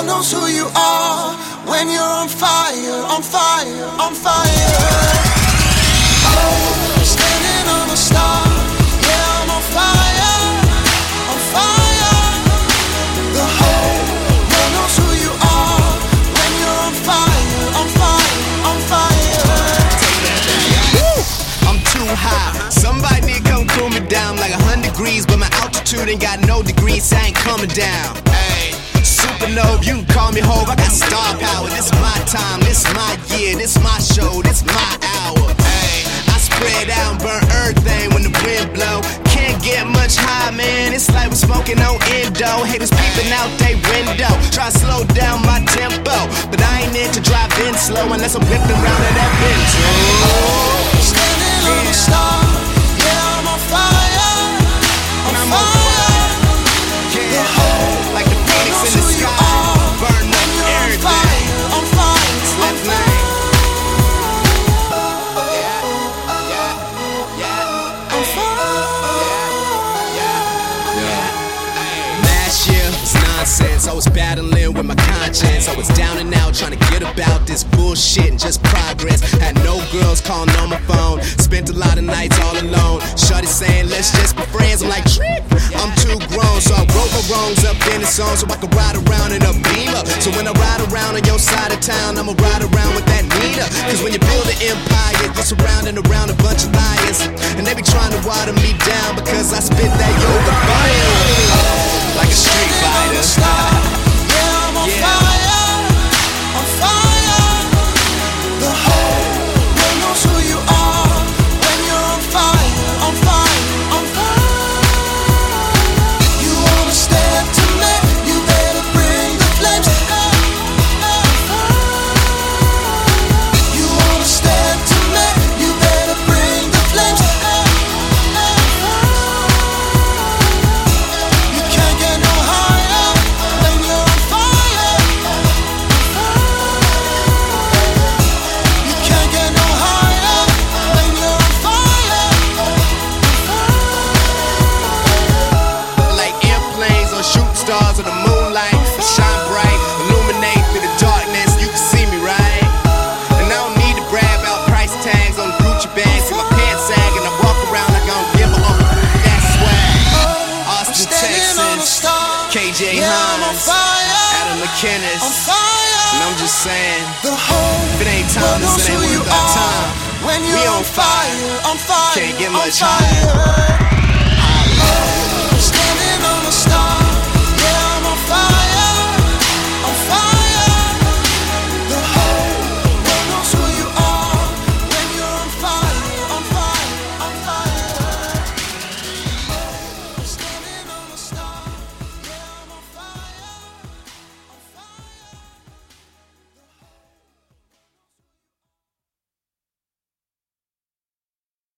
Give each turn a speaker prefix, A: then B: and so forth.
A: knows who you are when you're on fire, on fire, on fire. Oh, standing on a star, yeah, I'm on fire, on fire. The whole world knows who you are when you're on fire, on fire, on fire.
B: I'm too high. Somebody need to come cool me down like 100 degrees, but my altitude ain't got no degrees, so I ain't coming down. Hey, supernova, you can call me Hov. I got star power. This my time, this my year, this my show, this my hour. Hey, I spread out and burn everything when the wind blow. Can't get much high, man. It's like we're smoking no endo. Haters peeping out they window, try to slow down my tempo, but I ain't into driving slow unless I'm whipping around in that Benzo.
A: Standing on a star, yeah, I'm on fire, on fire. The whole
B: like the phoenix in the sky, burn up everything.
A: On fire,
B: Left lane.
A: on fire.
B: Last year was nonsense. I was battling with my conscience. I was down and out trying to get about this bullshit and just progress. Had no girls calling on my phone. Spent a lot of nights all alone. Shorty saying let's just be friends. I'm like, trick, I'm too grown. So I wrote my wrongs up in a song so I could ride around in a Beamer. So when I ride around on your side of town, I'ma ride around with that Nina. Cause when you build an empire, you're surrounding around a bunch of liars, and they be trying to water me down because I spit that yoga fire like a street fighter.
A: Yeah, I'm on fire, on fire. The whole world knows who you are when you're on fire, on fire, on fire. You wanna step to me, you better bring the flames. You wanna step to me, you better bring the flames. You can't get no higher when you're on fire. You can't get no higher when you're on fire.
B: Like airplanes or shooting stars on the moonlight, shine bright, illuminate through the darkness. You can see me, right? And I don't need to brag about price tags on Gucci bags. See my pants sag and I walk around like I don't give a fuck. That swag. Austin,
A: Standing on a
B: Texas.
A: star,
B: KJ
A: yeah, I'm on
B: Hines,
A: fire,
B: Adam
A: on
B: McKinnis.
A: fire.
B: And I'm just saying,
A: The whole
B: if it ain't
A: world
B: time,
A: knows
B: this
A: who
B: ain't
A: you
B: worth our
A: are
B: time.
A: when
B: We
A: you're
B: on
A: on fire, on fire,
B: Can't get
A: on
B: much
A: fire.
B: higher.
A: Standing on a star.